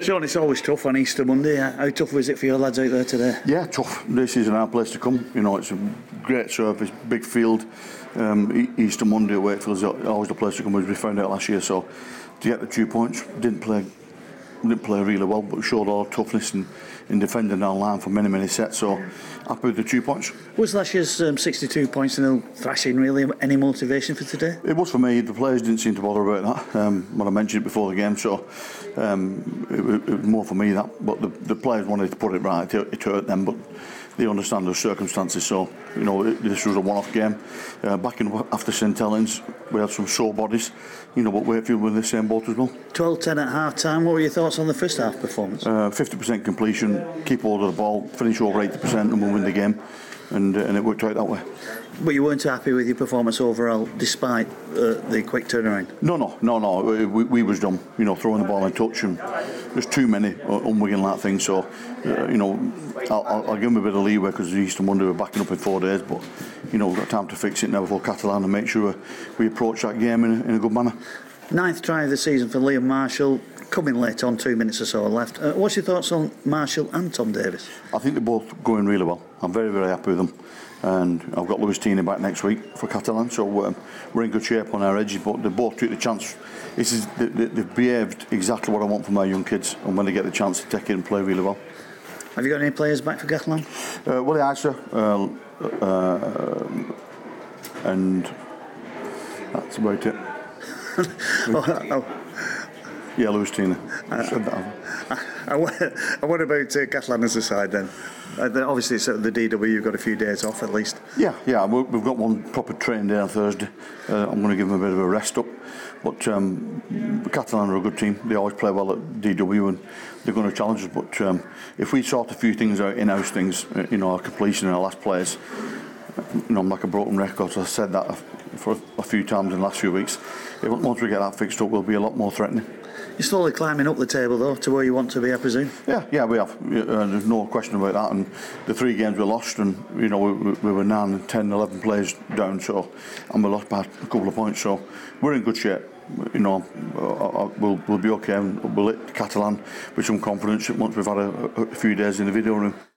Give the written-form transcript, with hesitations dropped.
Sean, it's always tough on Easter Monday. How tough was it for your lads out there today? Yeah, tough. This is an hard place to come. You know, it's a great surface, big field. Easter Monday at Wakefield is always the place to come, as we found out last year. So to get the 2 points, didn't play really well, but showed all toughness in defending our line for many sets. So happy with the 2 points. Was last year's 62 points and thrashing really any motivation for today? It was for me. The players didn't seem to bother about that when I mentioned it before the game. So it was more for me that. But the players wanted to put it right. It hurt them, but they understand the circumstances. So you know, this was a one-off game. Back in after St Helens, we had some sore bodies. You know, but Wakefield were in the same boat as well. 12-10 at half-time. What were your thoughts on the first half performance? 50% completion, keep hold of the ball, finish over 80%, and we'll win the game. And it worked out that way. But you weren't happy with your performance overall, despite the quick turnaround? No. We was dumb. You know, throwing the ball in touch, and there's too many unwigging-like things. So, you know, I'll give them a bit of leeway because Easter Monday we're backing up in 4 days. But you know, we've got time to fix it now before Catalan and make sure we approach that game in a good manner. 9th try of the season for Liam Marshall, coming late on, 2 minutes or so left. What's your thoughts on Marshall and Tom Davis? I think they're both going really well. I'm very happy with them. And I've got Lewis Tini back next week for Catalan, so we're in good shape on our edges. But they both took the chance. They've behaved exactly what I want from our young kids, and when they get the chance to take it and play really well. Have you got any players back for Catalan? Willie Isa, and that's about it. Yeah, Lewis Tini. What about Catalan as a side then? Obviously, it's at the DW. You've got a few days off at least. Yeah. We've got one proper training day on Thursday. I'm going to give them a bit of a rest up. But Catalan are a good team. They always play well at DW, and they're going to challenge us. But if we sort a few things out, in-house things, you know, our completion and our last players, you know, I'm like a broken record. So I said that for a few times in the last few weeks. Once we get that fixed up, we'll be a lot more threatening. You're slowly climbing up the table, though, to where you want to be, I presume. Yeah, we have. There's no question about that. And the 3 games we lost, and you know, we were 9, 10, 11 players down. So, and we lost by a couple of points. So, we're in good shape. You know, we'll be okay, and we'll hit Catalan with some confidence once we've had a few days in the video room.